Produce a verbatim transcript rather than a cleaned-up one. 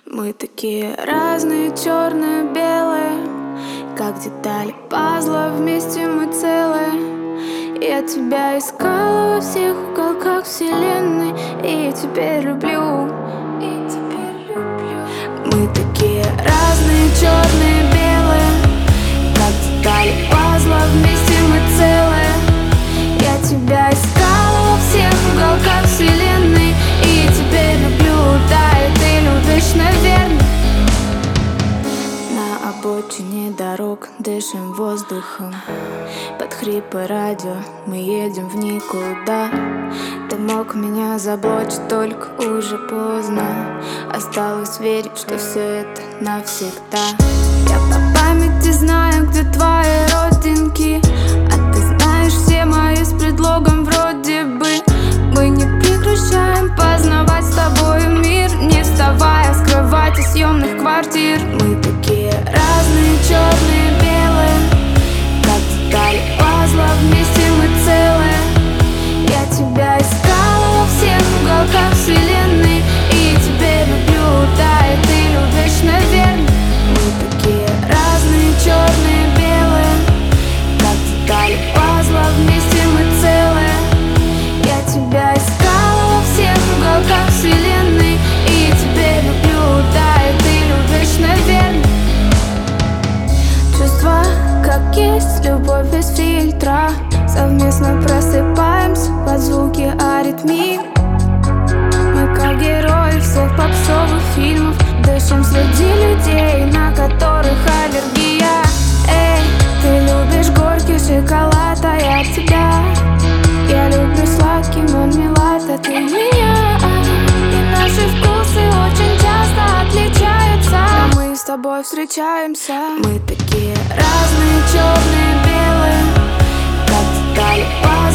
Мы такие разные, черно-белые, как детали пазла, вместе мы целые. Я тебя искала во всех уголках вселенной, и теперь люблю, и теперь люблю. Мы такие разные, черные-белые, как детали пазла, вместе мы целые. Я тебя искала во всех уголках вселенной, и теперь люблю, да, и ты любишь, наверное. На обочине дорог дышим воздухом, под хрипы радио мы едем в никуда. Ты мог меня заблочить, только уже поздно. Осталось верить, что все это навсегда. Я по памяти знаю, где твои родинки, а ты знаешь все мои с предлогом вроде бы. Мы не прекращаем познавать с тобой мир, не вставая с кровати съемных квартир. Мы такие разные, черные, белые, как детали пазла, вместе мы целые. Я тебя искала во всех уголках вселенной, и теперь люблю, да, и ты любишь, наверное. Мы такие разные, черные, белые, как детали пазла, вместе мы целые. Я тебя искала во всех уголках вселенной, и теперь люблю, да, и ты любишь, наверное. Чувства, как есть, любовь без фильтра. Совместно просыпаемся под звуки аритмии. Мы как герои всех попсовых фильмов, дышим среди людей, на которых аллергия. Эй, ты любишь горький шоколад, а я тебя. Я люблю сладкий мармелад, а ты меня. И наши вкусы очень часто отличаются, но мы с тобой встречаемся. Мы такие разные, черные, белые, как детали пазла.